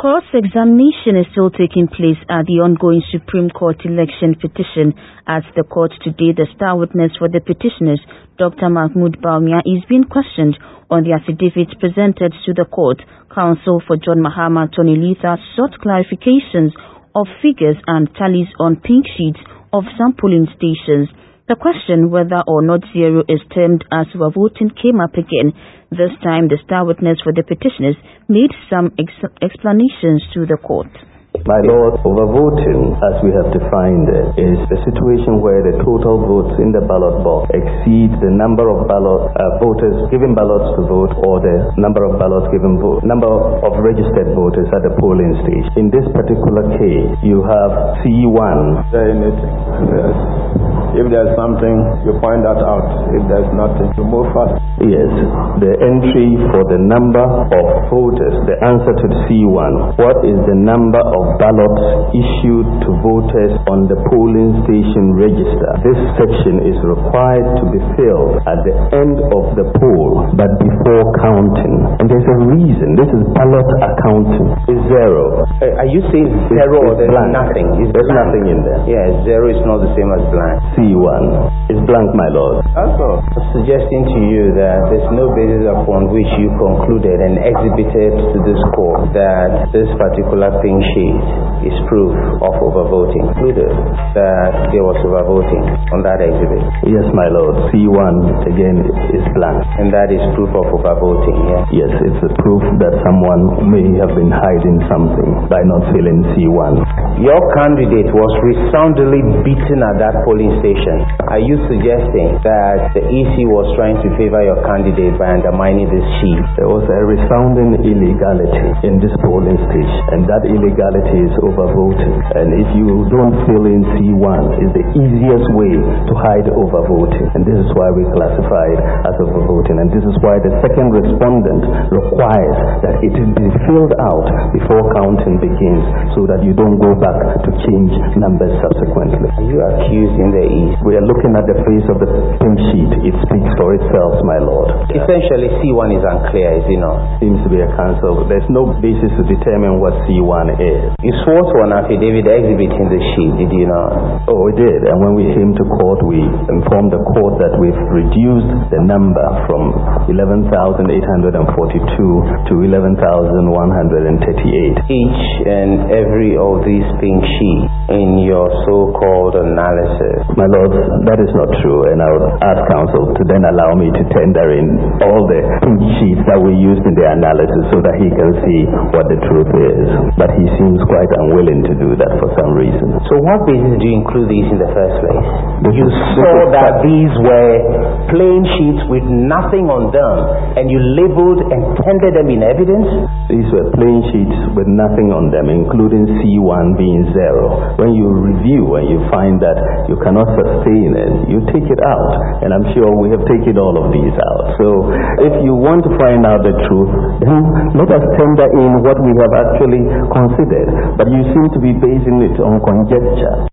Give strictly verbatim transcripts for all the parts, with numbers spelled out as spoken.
Cross-examination is still taking place at the ongoing Supreme Court election petition. At the court today, the star witness for the petitioners, Doctor Mahmood Bawumia, is being questioned on the affidavits presented to the court. Counsel for John Mahama, Tony Letha, sought clarifications of figures and tallies on pink sheets of some polling stations. The question whether or not zero is termed as overvoting came up again. This time, the star witness for the petitioners made some ex explanations to the court. My Lord, overvoting, as we have defined it, is a situation where the total votes in the ballot box exceed the number of ballot uh, voters given ballots to vote, or the number of ballots given vote, number of registered voters at the polling station. In this particular case, you have C one. Anything. Yes. If there's something, you point that out. If there's nothing, you move fast. Yes. The entry for the number of voters, the answer to C one. What is the number of ballots issued to voters on the polling station register? This section is required to be filled at the end of the poll, but before counting. And there's a reason. This is ballot accounting. It's zero. Uh, are you saying zero or there's blank. nothing? It's there's blank. nothing in there. Yeah, zero is not the same as blank. C one is blank, my Lord. That's all. I'm suggesting to you that there's no basis upon which you concluded and exhibited to this court that this particular pink sheet is proof of overvoting. Concluded that there was overvoting on that exhibit. Yes, my Lord. C one again is blank. And that is proof of overvoting, yeah? Yes, it's a proof that someone may have been hiding something by not filling C one. Your candidate was resoundingly beaten at that polling station. Are you suggesting that the E C was trying to favor your candidate by undermining this sheet? There was a resounding illegality in this polling station, and that illegality is overvoting. And if you don't fill in C one, it's the easiest way to hide overvoting. And this is why we classify it as overvoting. And this is why the second respondent requires that it be filled out before counting begins, so that you don't go back to change numbers subsequently. Are you accusing the E C? We are looking at the face of the pink sheet. It speaks for itself, my Lord. Essentially, C one is unclear, is it not? Seems to be a cancel. There's no basis to determine what C one is. You swore to an affidavit exhibiting the sheet, did you not? Oh, we did. And when we came to court, we informed the court that we've reduced the number from eleven thousand eight hundred forty-two to eleven thousand one hundred thirty-eight. Each and every of these pink sheets in your so-called analysis. My Lord, that is not true, and I would ask counsel to then allow me to tender in all the pink sheets that we used in the analysis so that he can see what the truth is. But he seems quite unwilling to do that for some reason. So what basis do you include these in the first place? This you is, saw that these were plain sheets with nothing on them, and you labeled and tendered them in evidence? These were plain sheets with nothing on them, including C one being zero. When you review and you find that you cannot sustain it, you take it out. And I'm sure we have taken all of these out. So if you want to find out the truth, then let us tender in what we have actually considered. But you seem to be basing it on conjecture.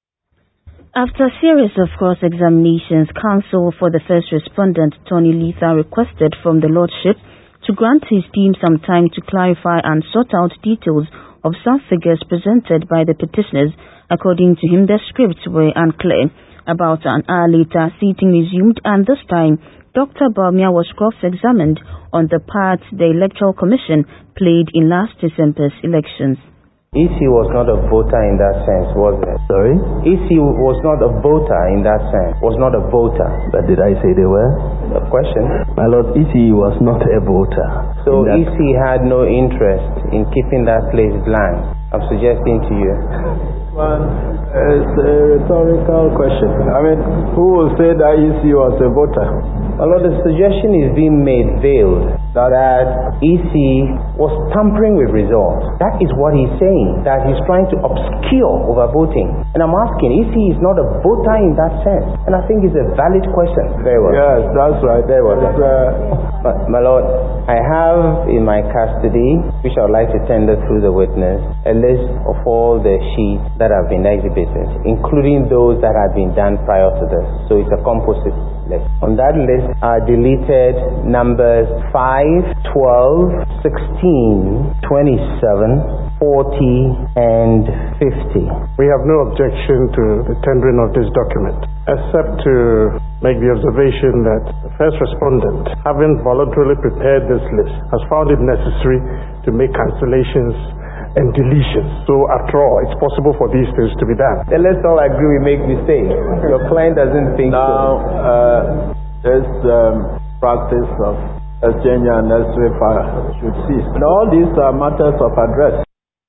After a series of cross-examinations, counsel for the first respondent, Tony Letha, requested from the Lordship to grant his team some time to clarify and sort out details of some figures presented by the petitioners. According to him, the scripts were unclear. About an hour later, sitting resumed, and this time, Doctor Bawumia was cross-examined on the part the Electoral Commission played in last December's elections. E C was not a voter in that sense, was it? Sorry? E C was not a voter in that sense, was not a voter. But did I say they were? A question. My Lord, E C was not a voter. So E C had no interest in keeping that place blank. I'm suggesting to you. One, it's a rhetorical question. I mean, who will say that E C was a voter? Well, Lord, the suggestion is being made veiled that, that E C was tampering with results. That is what he's saying, that he's trying to obscure overvoting. And I'm asking, E C is not a voter in that sense. And I think it's a valid question. Very well. Yes, that's right. Very well. Uh, but, my Lord, I have in my custody, which I would like to tender through the witness, a list of all the sheets that have been exhibited, including those that had been done prior to this. So it's a composite. list. On that list are deleted numbers five, twelve, sixteen, twenty-seven, forty, and fifty. We have no objection to the tendering of this document, except to make the observation that the first respondent, having voluntarily prepared this list, has found it necessary to make cancellations and deletions. So after all, it's possible for these things to be done. Then let's all agree we make mistakes. Your client doesn't think now, so. Uh, this um, practice of exchange and unnecessary fire should cease. And all these are matters of address.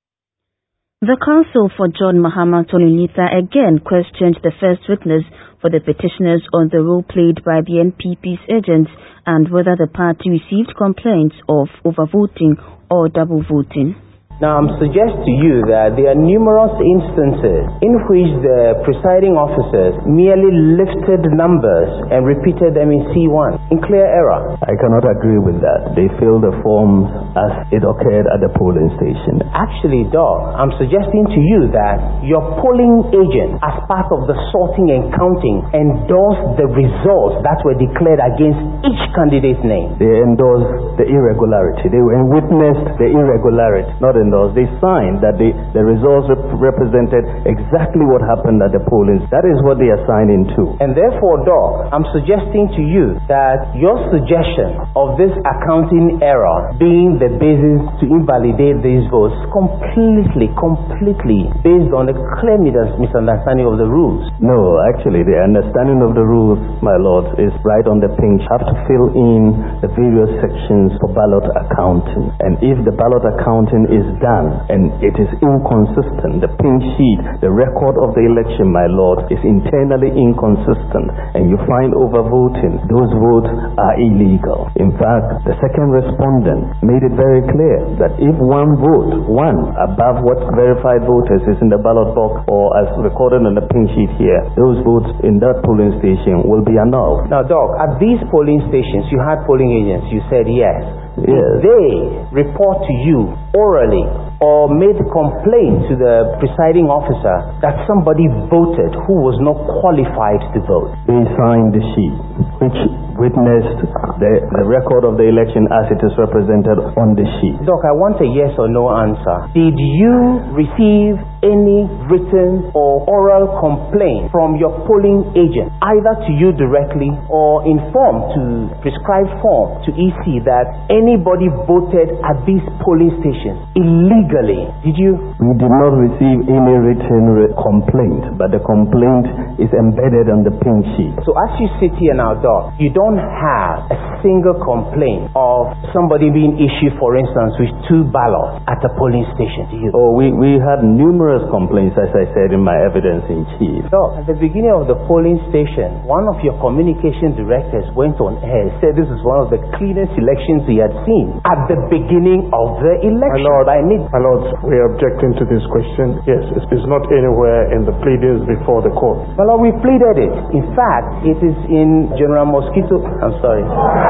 The counsel for John Mahama Tolunitha again questioned the first witness for the petitioners on the role played by the N P P's agents and whether the party received complaints of overvoting or double voting. Now, I'm suggest to you that there are numerous instances in which the presiding officers merely lifted numbers and repeated them in C one in clear error. I cannot agree with that. They filled the forms as it occurred at the polling station. Actually, Doc, I'm suggesting to you that your polling agent, as part of the sorting and counting, endorsed the results that were declared against each candidate's name. They endorsed the irregularity. They witnessed the irregularity, not endorsed. They signed that the, the results rep- represented exactly what happened at the polling. That is what they are signing to. And therefore, Doc, I'm suggesting to you that your suggestion of this accounting error being the basis to invalidate these votes completely, completely based on a clear misunderstanding of the rules. No, actually, the understanding of the rules, my lord, is right on the page. You have to fill in the various sections for ballot accounting. And if the ballot accounting is done and it is inconsistent, the pink sheet, the record of the election, my lord, is internally inconsistent, and you find overvoting, those votes are illegal. In fact, the second respondent made it very clear that if one vote, one above what verified voters is in the ballot box or as recorded on the pink sheet here, those votes in that polling station will be annulled. Now, Doc, at these polling stations, you had polling agents, you said yes. Yes. They report to you orally or made complaint to the presiding officer that somebody voted who was not qualified to vote. They signed the sheet, which witnessed the, the record of the election as it is represented on the sheet. Doc, I want a yes or no answer. Did you receive any written or oral complaint from your polling agent, either to you directly or in form to prescribed form to E C, that anybody voted at these polling stations illegally? Did you? We did not receive any written re- complaint, but the complaint is embedded on the pink sheet. So as you sit here now, Doc, you don't have a single complaint of somebody being issued, for instance, with two ballots at a polling station, do you? Oh, we, we had numerous complaints, as I said in my evidence in chief. So, at the beginning of the polling station, one of your communication directors went on air and said this is one of the cleanest elections he had seen at the beginning of the election. My Lord, by mid- my Lord, we are objecting to this question. Yes, it's, it's not anywhere in the pleadings before the court. My Lord, we pleaded it. In fact, it is in General Mosquito. I'm sorry.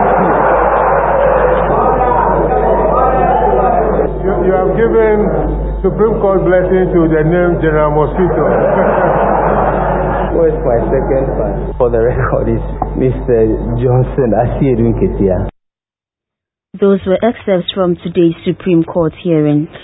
You, you have given Supreme Court blessing to the name General Mosquito. Where's my second part? For the record is Mister Johnson Asiedu Nketia. Those were excerpts from today's Supreme Court hearing.